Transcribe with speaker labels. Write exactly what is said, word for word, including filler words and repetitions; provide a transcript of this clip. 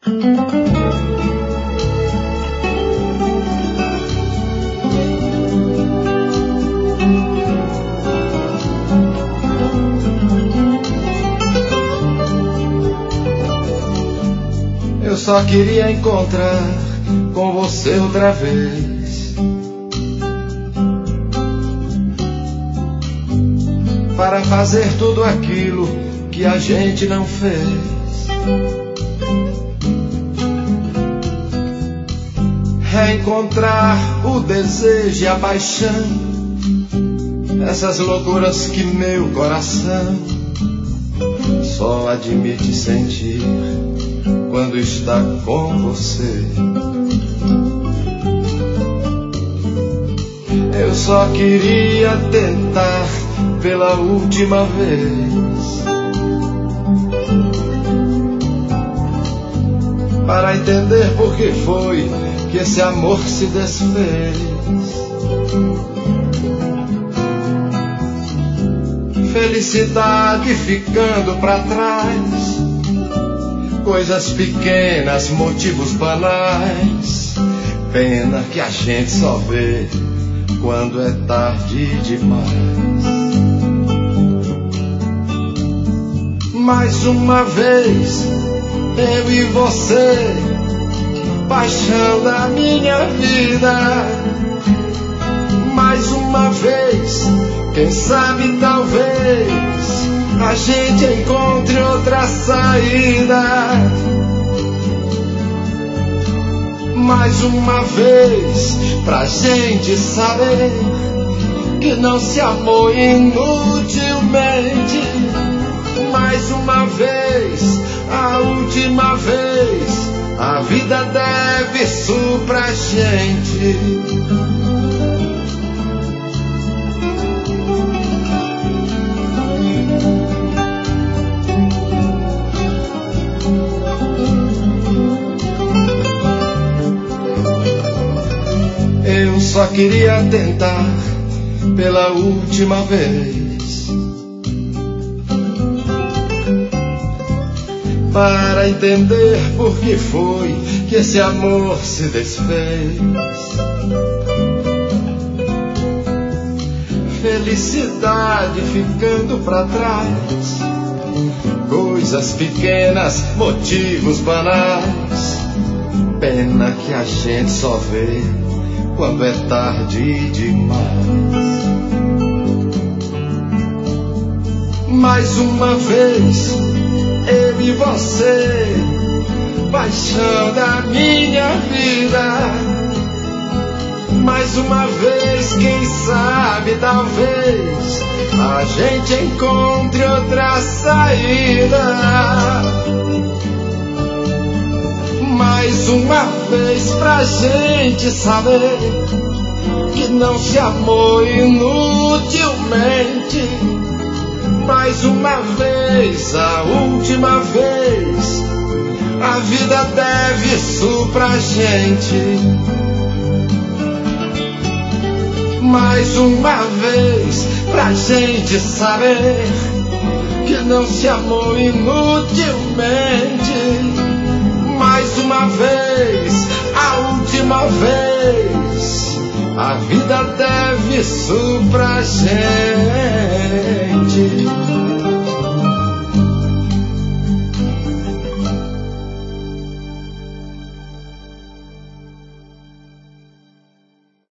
Speaker 1: Eu só queria encontrar com você outra vez, para fazer tudo aquilo que a gente não fez. Reencontrar o desejo e a paixão, essas loucuras que meu coração só admite sentir quando está com você. Eu só queria tentar pela última vez, para entender por que foi que esse amor se desfez. Felicidade ficando pra trás, coisas pequenas, motivos banais, pena que a gente só vê quando é tarde demais. Mais uma vez, eu e você, paixão da minha vida. Mais uma vez, quem sabe talvez a gente encontre outra saída. Mais uma vez, pra gente saber que não se amou inutilmente. Mais uma vez, a última vez, a vida deve isso pra gente. Eu só queria tentar pela última vez, para entender por que foi que esse amor se desfez. Felicidade ficando pra trás, coisas pequenas, motivos banais, pena que a gente só vê quando é tarde demais. Mais uma vez, eu e você, paixão da minha vida. Mais uma vez, quem sabe talvez a gente encontre outra saída. Mais uma vez, pra gente saber que não se amou inutilmente. Mais uma vez, a última vez, a vida deve isso pra gente. Mais uma vez, pra gente saber que não se amou inutilmente. Mais uma vez, a última vez, a vida deve isso pra gente.